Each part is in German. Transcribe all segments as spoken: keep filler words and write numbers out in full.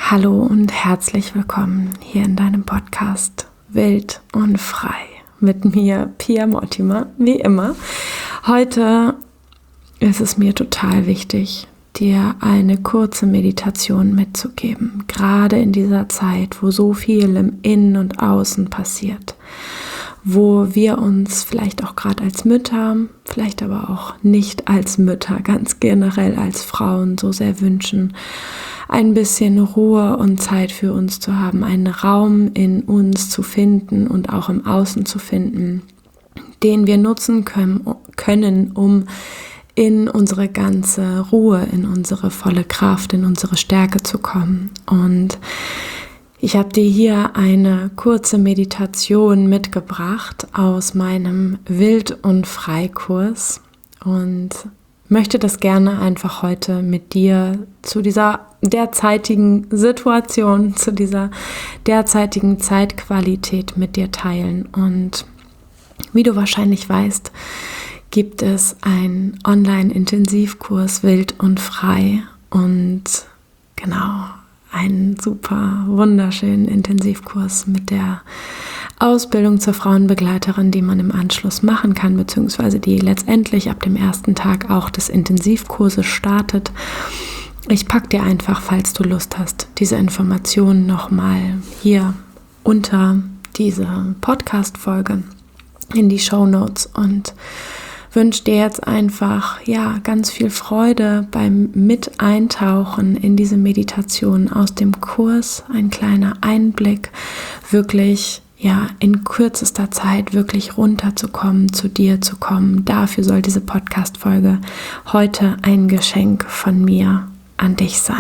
Hallo und herzlich willkommen hier in deinem Podcast Wild und Frei mit mir, Pia Mortimer, wie immer. Heute ist es mir total wichtig, dir eine kurze Meditation mitzugeben, gerade in dieser Zeit, wo so viel im Innen und Außen passiert, wo wir uns vielleicht auch gerade als Mütter, vielleicht aber auch nicht als Mütter, ganz generell als Frauen so sehr wünschen, ein bisschen Ruhe und Zeit für uns zu haben, einen Raum in uns zu finden und auch im Außen zu finden, den wir nutzen können, können, um in unsere ganze Ruhe, in unsere volle Kraft, in unsere Stärke zu kommen. Und ich habe dir hier eine kurze Meditation mitgebracht aus meinem Wild- und Frei-Kurs und möchte das gerne einfach heute mit dir zu dieser derzeitigen Situation, zu dieser derzeitigen Zeitqualität mit dir teilen. Und wie du wahrscheinlich weißt, gibt es einen Online-Intensivkurs Wild und Frei und genau, einen super wunderschönen Intensivkurs mit der Ausbildung zur Frauenbegleiterin, die man im Anschluss machen kann, beziehungsweise die letztendlich ab dem ersten Tag auch des Intensivkurses startet. Ich packe dir einfach, falls du Lust hast, diese Informationen nochmal hier unter dieser Podcast-Folge in die Shownotes und wünsche dir jetzt einfach ja ganz viel Freude beim Mit-Eintauchen in diese Meditation aus dem Kurs, ein kleiner Einblick, wirklich ja in kürzester Zeit wirklich runterzukommen, zu dir zu kommen. Dafür soll diese Podcast-Folge heute ein Geschenk von mir an dich sein.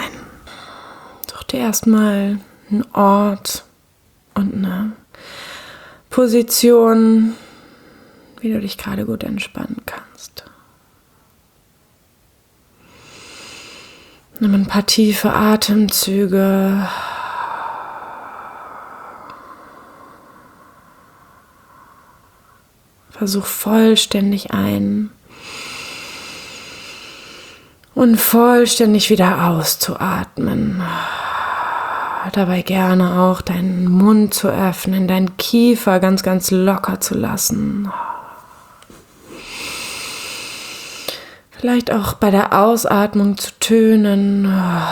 Such dir erstmal einen Ort und eine Position, wie du dich gerade gut entspannen kannst. Nimm ein paar tiefe Atemzüge. Versuch vollständig ein und vollständig wieder auszuatmen. Dabei gerne auch deinen Mund zu öffnen, deinen Kiefer ganz, ganz locker zu lassen. Vielleicht auch bei der Ausatmung zu tönen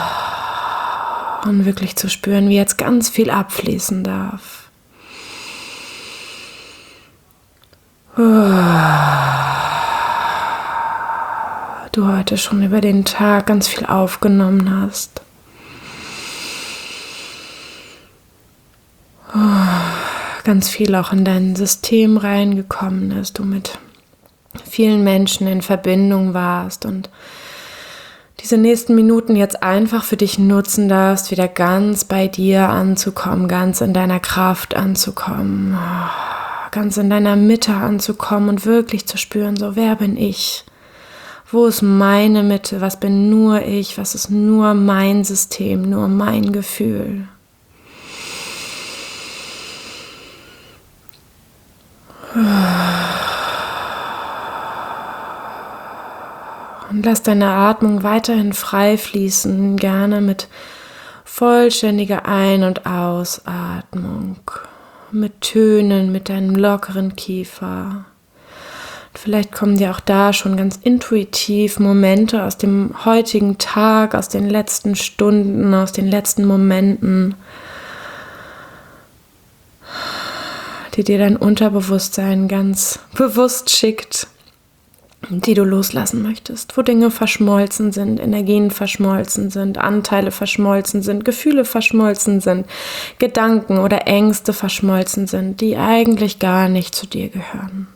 und wirklich zu spüren, wie jetzt ganz viel abfließen darf. Du heute schon über den Tag ganz viel aufgenommen hast. Ganz viel auch in dein System reingekommen ist, du mit vielen Menschen in Verbindung warst und diese nächsten Minuten jetzt einfach für dich nutzen darfst, wieder ganz bei dir anzukommen, ganz in deiner Kraft anzukommen, ganz in deiner Mitte anzukommen und wirklich zu spüren, so wer bin ich? Wo ist meine Mitte? Was bin nur ich? Was ist nur mein System, nur mein Gefühl? Und lass deine Atmung weiterhin frei fließen, gerne mit vollständiger Ein- und Ausatmung, mit Tönen, mit deinem lockeren Kiefer. Vielleicht kommen dir auch da schon ganz intuitiv Momente aus dem heutigen Tag, aus den letzten Stunden, aus den letzten Momenten, die dir dein Unterbewusstsein ganz bewusst schickt, die du loslassen möchtest, wo Dinge verschmolzen sind, Energien verschmolzen sind, Anteile verschmolzen sind, Gefühle verschmolzen sind, Gedanken oder Ängste verschmolzen sind, die eigentlich gar nicht zu dir gehören.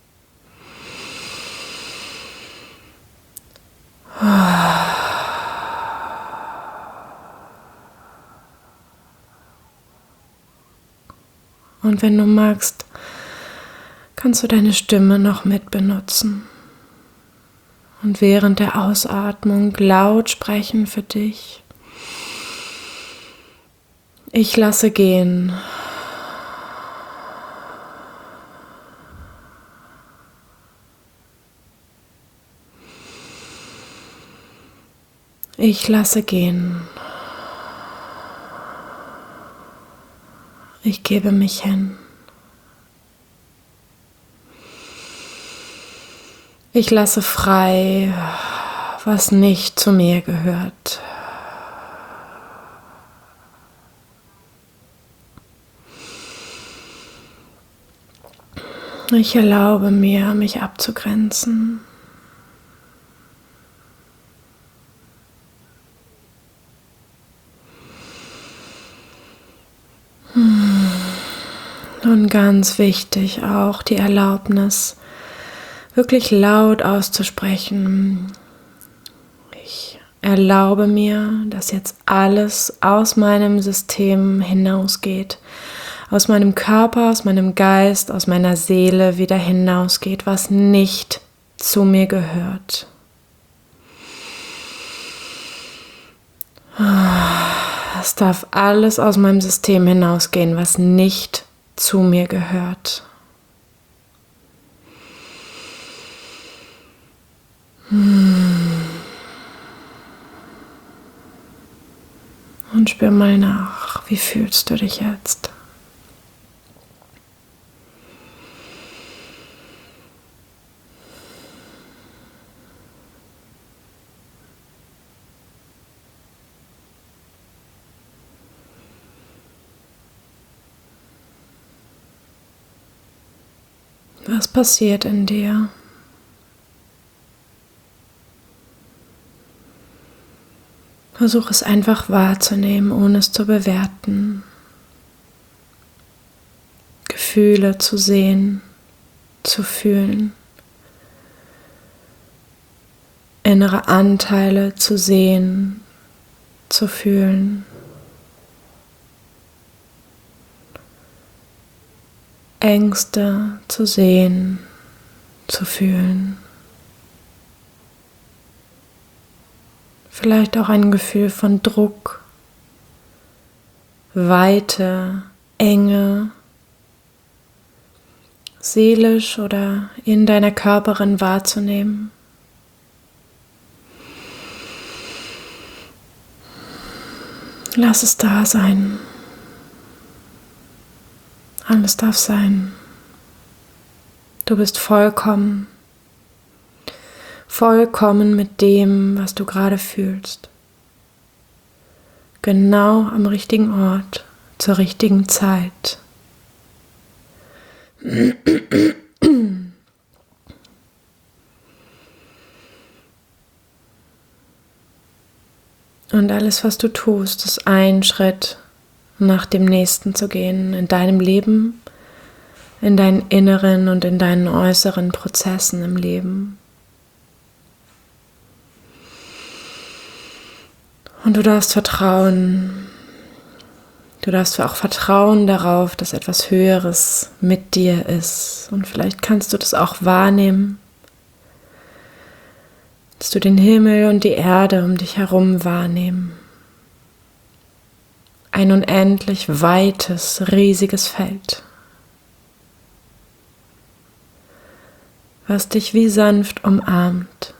Und wenn du magst, kannst du deine Stimme noch mit benutzen. Und während der Ausatmung laut sprechen für dich. Ich lasse gehen. Ich lasse gehen. Ich gebe mich hin. Ich lasse frei, was nicht zu mir gehört. Ich erlaube mir, mich abzugrenzen. Und ganz wichtig auch die Erlaubnis, wirklich laut auszusprechen. Ich erlaube mir, dass jetzt alles aus meinem System hinausgeht, aus meinem Körper, aus meinem Geist, aus meiner Seele wieder hinausgeht, was nicht zu mir gehört. Es darf alles aus meinem System hinausgehen, was nicht zu mir gehört. Und spür mal nach, wie fühlst du dich jetzt? Was passiert in dir? Versuch es einfach wahrzunehmen, ohne es zu bewerten. Gefühle zu sehen, zu fühlen. Innere Anteile zu sehen, zu fühlen. Ängste zu sehen, zu fühlen. Vielleicht auch ein Gefühl von Druck, Weite, Enge, seelisch oder in deiner Körperin wahrzunehmen. Lass es da sein. Alles darf sein. Du bist vollkommen, vollkommen mit dem, was du gerade fühlst. Genau am richtigen Ort, zur richtigen Zeit. Und alles, was du tust, ist ein Schritt nach dem nächsten zu gehen, in deinem Leben, in deinen inneren und in deinen äußeren Prozessen im Leben. Und du darfst vertrauen, du darfst auch vertrauen darauf, dass etwas Höheres mit dir ist. Und vielleicht kannst du das auch wahrnehmen, dass du den Himmel und die Erde um dich herum wahrnehmen. Ein unendlich weites, riesiges Feld, was dich wie sanft umarmt.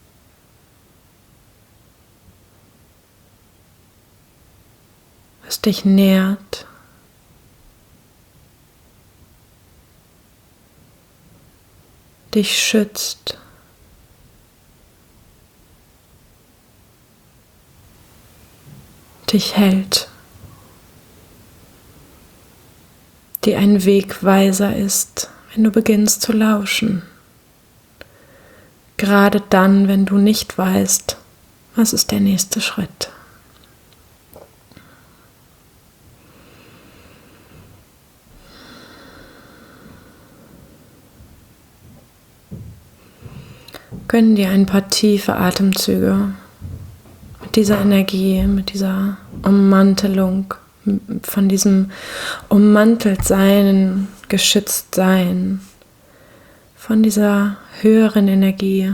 Was dich nährt. Dich schützt. Dich hält. Die ein Wegweiser ist, wenn du beginnst zu lauschen. Gerade dann, wenn du nicht weißt, was ist der nächste Schritt. Gönn dir ein paar tiefe Atemzüge mit dieser Energie, mit dieser Ummantelung, von diesem Ummanteltsein, Geschütztsein, von dieser höheren Energie.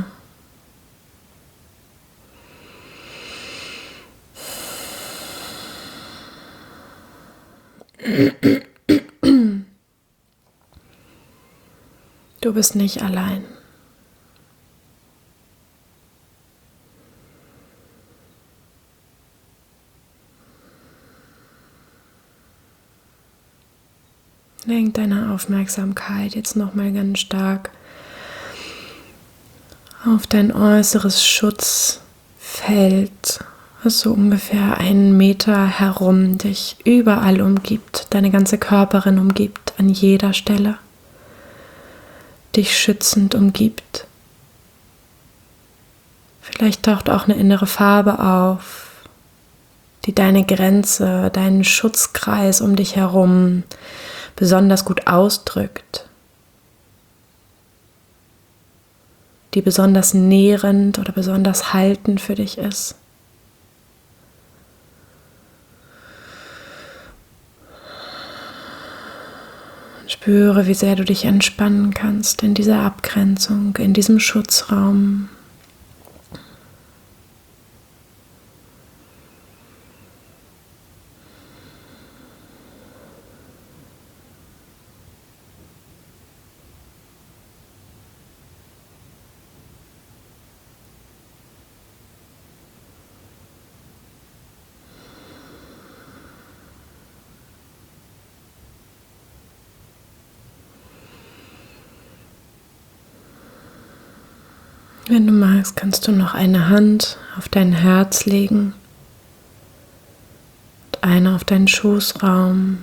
Du bist nicht allein. Lenk deine Aufmerksamkeit jetzt nochmal ganz stark auf dein äußeres Schutzfeld, was so ungefähr einen Meter herum dich überall umgibt, deine ganze Körperin umgibt, an jeder Stelle, dich schützend umgibt. Vielleicht taucht auch eine innere Farbe auf, die deine Grenze, deinen Schutzkreis um dich herum besonders gut ausdrückt, die besonders nährend oder besonders haltend für dich ist. Spüre, wie sehr du dich entspannen kannst in dieser Abgrenzung, in diesem Schutzraum. Wenn du magst, kannst du noch eine Hand auf dein Herz legen und eine auf deinen Schoßraum.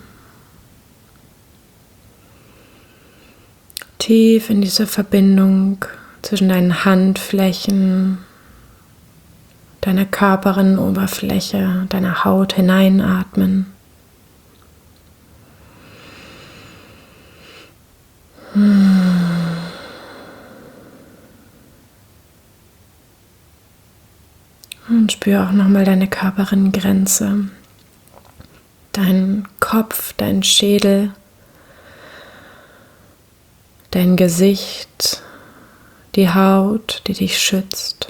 Tief in diese Verbindung zwischen deinen Handflächen, deiner Körperinnenoberfläche, deiner Haut hineinatmen. Und spür auch nochmal deine Körperinnengrenze, deinen Kopf, deinen Schädel, dein Gesicht, die Haut, die dich schützt.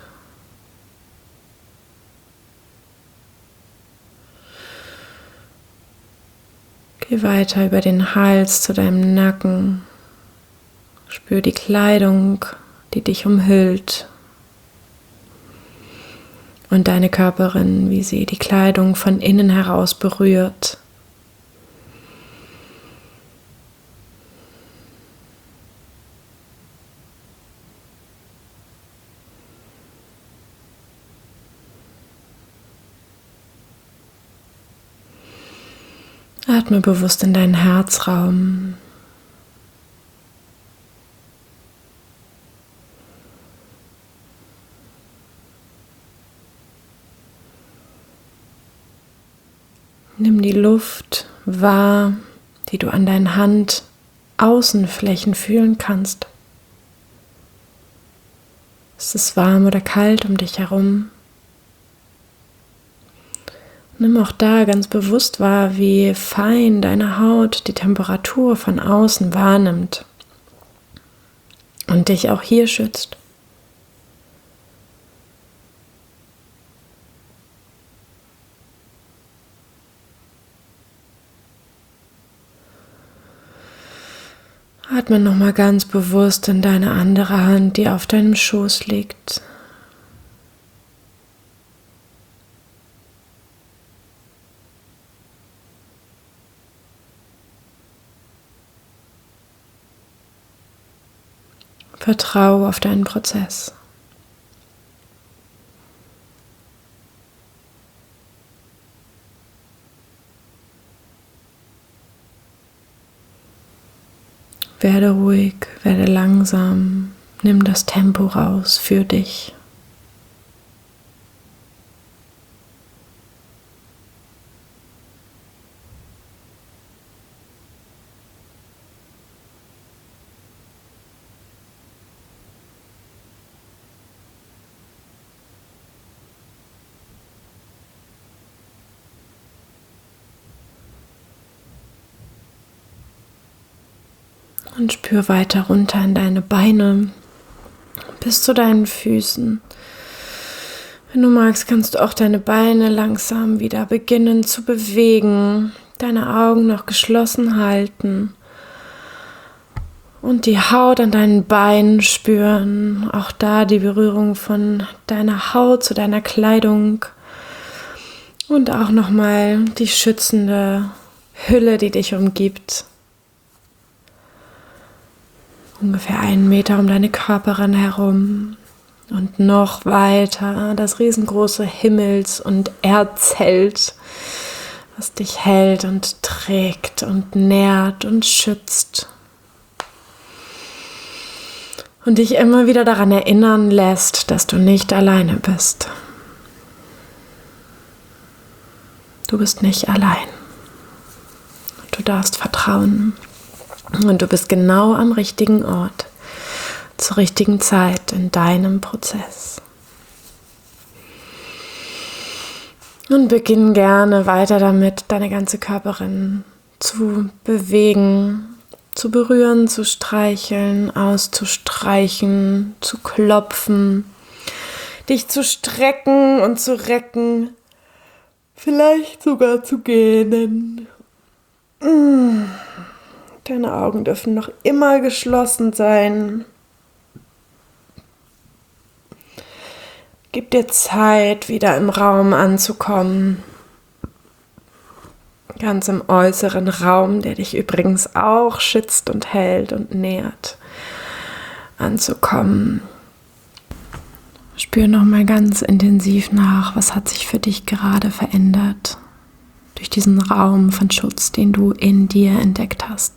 Geh weiter über den Hals zu deinem Nacken. Spür die Kleidung, die dich umhüllt. Und deine Körperin, wie sie die Kleidung von innen heraus berührt. Atme bewusst in deinen Herzraum. Nimm die Luft wahr, die du an deinen Handaußenflächen fühlen kannst. Ist es warm oder kalt um dich herum? Nimm auch da ganz bewusst wahr, wie fein deine Haut die Temperatur von außen wahrnimmt und dich auch hier schützt. Atme nochmal ganz bewusst in deine andere Hand, die auf deinem Schoß liegt. Vertraue auf deinen Prozess. Werde ruhig, werde langsam, nimm das Tempo raus für dich. Und spür weiter runter in deine Beine bis zu deinen Füßen. Wenn du magst, kannst du auch deine Beine langsam wieder beginnen zu bewegen, deine Augen noch geschlossen halten und die Haut an deinen Beinen spüren. Auch da die Berührung von deiner Haut zu deiner Kleidung und auch nochmal die schützende Hülle, die dich umgibt. ungefähr einen Meter um deine Körperin herum und noch weiter das riesengroße Himmels- und Erdzelt, was dich hält und trägt und nährt und schützt und dich immer wieder daran erinnern lässt, dass du nicht alleine bist. Du bist nicht allein. Du darfst vertrauen und du bist genau am richtigen Ort, zur richtigen Zeit in deinem Prozess. Und beginn gerne weiter damit, deine ganze Körperin zu bewegen, zu berühren, zu streicheln, auszustreichen, zu klopfen, dich zu strecken und zu recken, vielleicht sogar zu gähnen. Deine Augen dürfen noch immer geschlossen sein. Gib dir Zeit, wieder im Raum anzukommen. Ganz im äußeren Raum, der dich übrigens auch schützt und hält und nährt, anzukommen. Spür nochmal ganz intensiv nach, was hat sich für dich gerade verändert durch diesen Raum von Schutz, den du in dir entdeckt hast.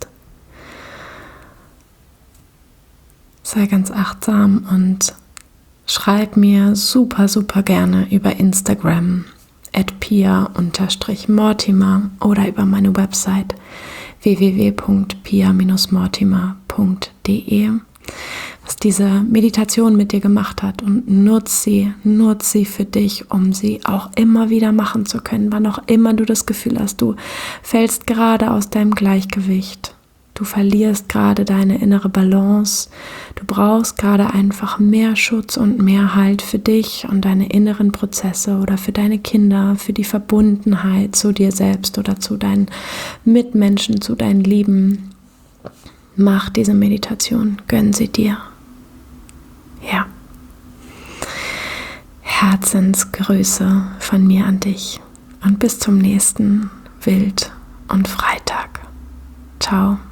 Sei ganz achtsam und schreib mir super, super gerne über Instagram at pia mortimer oder über meine Website w w w punkt pia mortimer punkt d e, was diese Meditation mit dir gemacht hat, und nutz sie, nutz sie für dich, um sie auch immer wieder machen zu können, wann auch immer du das Gefühl hast, du fällst gerade aus deinem Gleichgewicht. Du verlierst gerade deine innere Balance. Du brauchst gerade einfach mehr Schutz und mehr Halt für dich und deine inneren Prozesse oder für deine Kinder, für die Verbundenheit zu dir selbst oder zu deinen Mitmenschen, zu deinen Lieben. Mach diese Meditation, gönn sie dir. Ja. Herzensgrüße von mir an dich und bis zum nächsten Wild- und Freitag. Ciao.